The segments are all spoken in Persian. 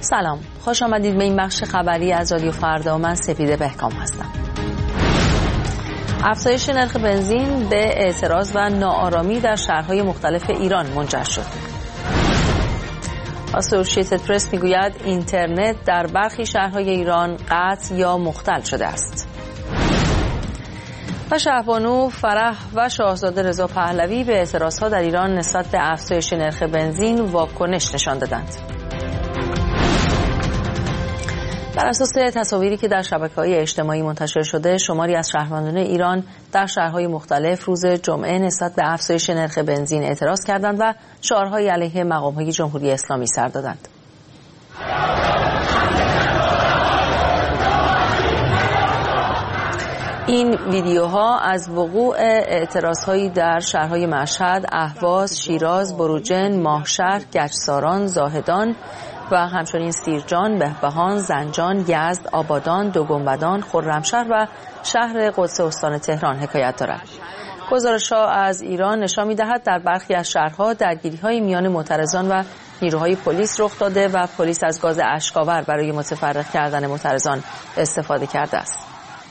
سلام، خوش آمدید به این بخش خبری از رادیو فردا. من سپیده بهکام هستم. افزایش نرخ بنزین به اعتراض و ناآرامی در شهرهای مختلف ایران منجر شد. اسوسییتد پرس میگوید اینترنت در برخی شهرهای ایران قطع یا مختل شده است. و شهبانو فرح و شاهزاده رضا پهلوی به اعتراضها در ایران نسبت به افزایش نرخ بنزین واکنش نشان دادند. بر اساس تصاویری که در شبکه‌های اجتماعی منتشر شده، شماری از شهروندان ایران در شهرهای مختلف روز جمعه نسبت به افزایش نرخ بنزین اعتراض کردند و شعارهای علیه مقام‌های جمهوری اسلامی سر دادند. این ویدیوها از وقوع اعتراضهایی در شهرهای مشهد، اهواز، شیراز، بروجرد، ماهشهر، گچساران، زاهدان و همچنین سیرجان، بهبهان، زنجان، یزد، آبادان، دوگنبدان، خرمشهر و شهر قدس استان تهران حکایت دارد. گزارش‌ها از ایران نشان می‌دهد در برخی از شهرها درگیری‌های میان معترضان و نیروهای پلیس رخ داده و پلیس از گاز اشک‌آور برای متفرق کردن معترضان استفاده کرده است.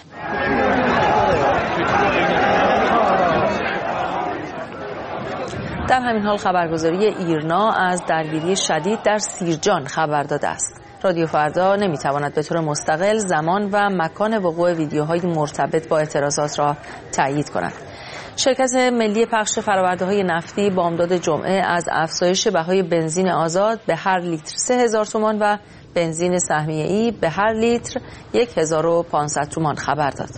در همین حال خبرگزاری ایرنا از درگیری شدید در سیرجان خبر داده است. رادیو فردا نمیتواند به طور مستقل زمان و مکان وقوع ویدیوهای مرتبط با اعتراضات را تایید کند. شرکت ملی پخش فرآورده‌های نفتی بامداد جمعه از افزایش بهای بنزین آزاد به هر لیتر 3000 تومان و بنزین سهمیه‌ای به هر لیتر 1500 تومان خبر داد.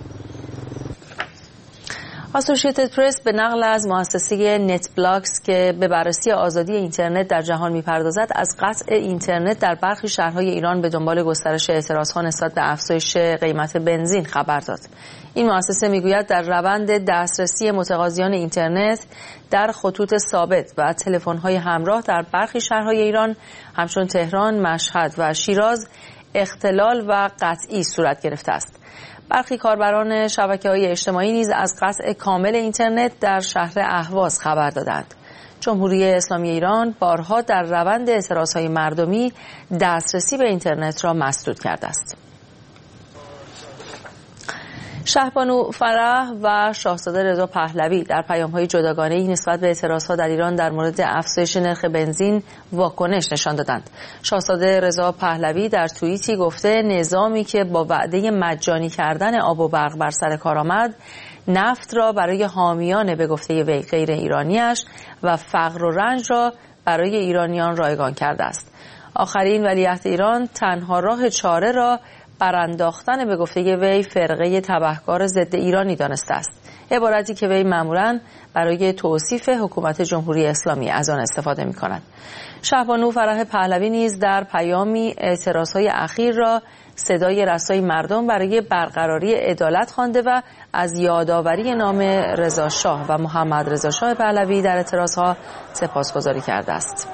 اسوسییتد پرس به نقل از مؤسسه نت بلاکس که به بررسی آزادی اینترنت در جهان می‌پردازد از قطع اینترنت در برخی شهرهای ایران به دنبال گسترش اعتراضها نسبت به افزایش قیمت بنزین خبر داد. این مؤسسه میگوید در روند دسترسی متقاضیان اینترنت در خطوط ثابت و تلفن‌های همراه در برخی شهرهای ایران همچون تهران، مشهد و شیراز اختلال و قطعی صورت گرفته است. برخی کاربران شبکه‌های اجتماعی نیز از قطع کامل اینترنت در شهر اهواز خبر دادند. جمهوری اسلامی ایران بارها در روند اعتراضهای مردمی دسترسی به اینترنت را مسدود کرده است. شهبانو فرح و شاهزاده رضا پهلوی در پیام‌های جداگانه‌ای نسبت به اعتراضها در ایران در مورد افزایش نرخ بنزین واکنش نشان دادند. شاهزاده رضا پهلوی در توییتی گفته نظامی که با وعده مجانی کردن آب و برق بر سر کار آمد، نفت را برای حامیان به گفته وی غیر ایرانیش و فقر و رنج را برای ایرانیان رایگان کرده است. آخرین ولیعهد ایران تنها راه چاره را برانداختن به گفته وی فرقه تبهکار ضد ایرانی دانسته است. عبارتی که وی معمولاً برای توصیف حکومت جمهوری اسلامی از آن استفاده می‌کند. شهبانو فرح پهلوی نیز در پیامی اعتراضهای اخیر را صدای رسای مردم برای برقراری عدالت خوانده و از یادآوری نام رضا شاه و محمد رضا شاه پهلوی در اعتراضها سپاسگزاری کرده است.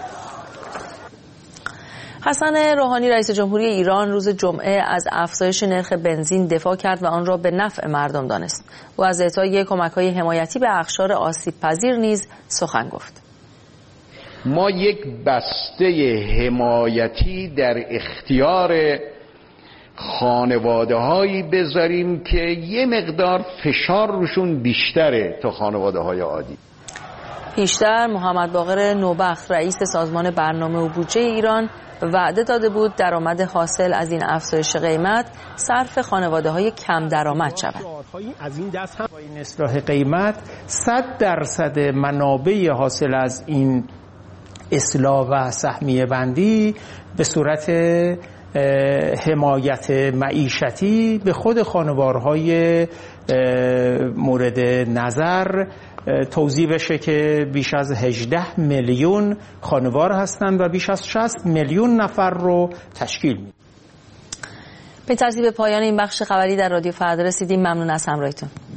حسن روحانی رئیس جمهوری ایران روز جمعه از افزایش نرخ بنزین دفاع کرد و آن را به نفع مردم دانست. او از اعطای کمک‌های حمایتی به اقشار آسیب‌پذیر نیز سخن گفت. ما یک بسته حمایتی در اختیار خانواده‌هایی بذاریم که یه مقدار فشار روشون بیشتره تا خانواده‌های عادی. پیشتر محمد باقر نوبخت رئیس سازمان برنامه و بودجه ایران وعده داده بود درآمد حاصل از این افزایش قیمت صرف خانواده‌های کم درآمد شود. از این دست هم با این اصلاح قیمت 100% منابع حاصل از این اصلاح و سهمیه بندی به صورت حمایت معیشتی به خود خانوارهای مورد نظر توزیع بشه که بیش از 18 میلیون خانوار هستند و بیش از 60 میلیون نفر رو تشکیل میدن. به ترتیب پایان این بخش خبری در رادیو فردا رسیدیم. ممنون از همراهیتون.